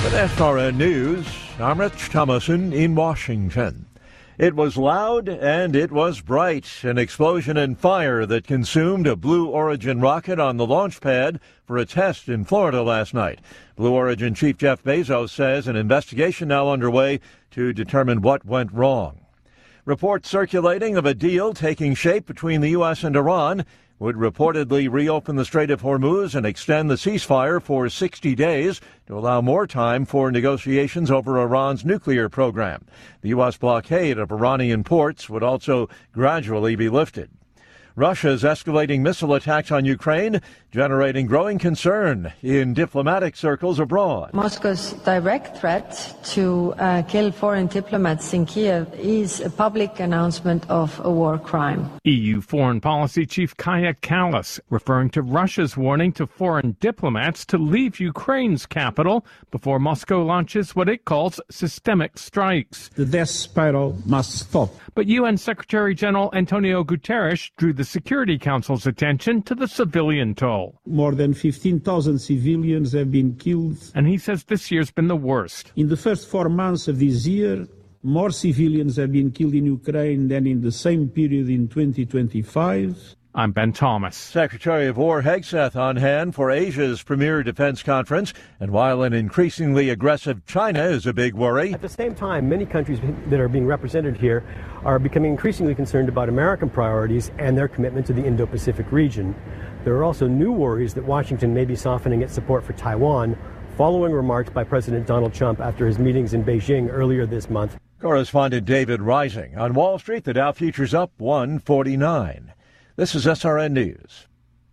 At SRN News, I'm Rich Thomason in Washington. It was loud and it was bright. An explosion and fire that consumed a Blue Origin rocket on the launch pad for a test in Florida last night. Blue Origin Chief Jeff Bezos says an investigation now underway to determine what went wrong. Reports circulating of a deal taking shape between the U.S. and Iran would reportedly reopen the Strait of Hormuz and extend the ceasefire for 60 days to allow more time for negotiations over Iran's nuclear program. The U.S. blockade of Iranian ports would also gradually be lifted. Russia's escalating missile attacks on Ukraine, generating growing concern in diplomatic circles abroad. Moscow's direct threat to kill foreign diplomats in Kiev is a public announcement of a war crime. EU Foreign Policy Chief Kaja Kallas referring to Russia's warning to foreign diplomats to leave Ukraine's capital before Moscow launches what it calls systemic strikes. The death spiral must stop. But UN Secretary General Antonio Guterres drew the Security Council's attention to the civilian toll. More than 15,000 civilians have been killed. And he says this year's been the worst. In the first 4 months of this year, more civilians have been killed in Ukraine than in the same period in 2025. I'm Ben Thomas. Secretary of War Hegseth on hand for Asia's premier defense conference. And while an increasingly aggressive China is a big worry, at the same time, many countries that are being represented here are becoming increasingly concerned about American priorities and their commitment to the Indo-Pacific region. There are also new worries that Washington may be softening its support for Taiwan following remarks by President Donald Trump after his meetings in Beijing earlier this month. Correspondent David Rising. On Wall Street, the Dow futures up 149. This is SRN News.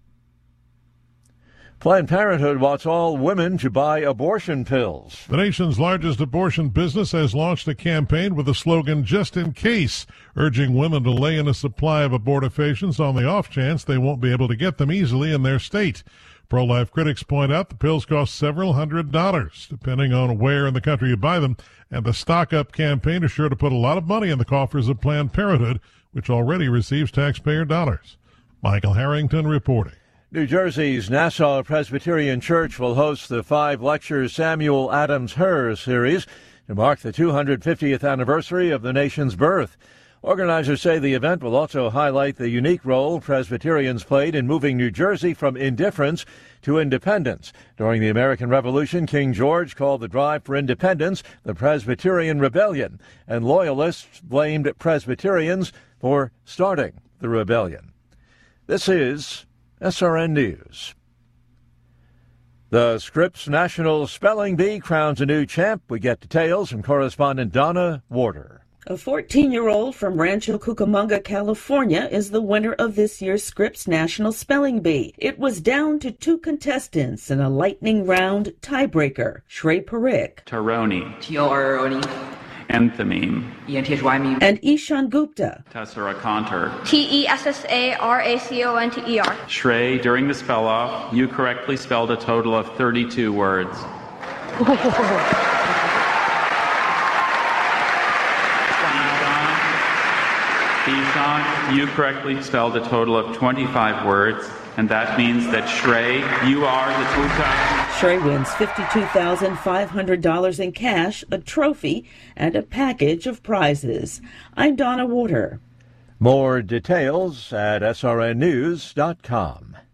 Planned Parenthood wants all women to buy abortion pills. The nation's largest abortion business has launched a campaign with the slogan, "Just in Case," urging women to lay in a supply of abortifacients on the off chance they won't be able to get them easily in their state. Pro-life critics point out the pills cost several $100s, depending on where in the country you buy them, and the stock-up campaign is sure to put a lot of money in the coffers of Planned Parenthood, which already receives taxpayer dollars. Michael Harrington reporting. New Jersey's Nassau Presbyterian Church will host the 5-lecture Samuel Adams Herr series to mark the 250th anniversary of the nation's birth. Organizers say the event will also highlight the unique role Presbyterians played in moving New Jersey from indifference to independence. During the American Revolution, King George called the drive for independence the Presbyterian Rebellion, and loyalists blamed Presbyterians for starting the rebellion. This is SRN News. The Scripps National Spelling Bee crowns a new champ. We get details from correspondent Donna Warder. A 14-year-old from Rancho Cucamonga, California, is the winner of this year's Scripps National Spelling Bee. It was down to 2 contestants in a lightning round tiebreaker. Shrey Parikh. Taroni. T-O-R-O-N-E. Enthymeme. E-N-T-H-Y-M-E. And Ishan Gupta. Tesseraconter. T-E-S-S-A-R-A-C-O-N-T-E-R. Shrey, during the spell-off, you correctly spelled a total of 32 words. Ishan, you correctly spelled a total of 25 words, and that means that Shrey, you are the two-time. Shrey wins $52,500 in cash, a trophy, and a package of prizes. I'm Donna Warder. More details at srnnews.com.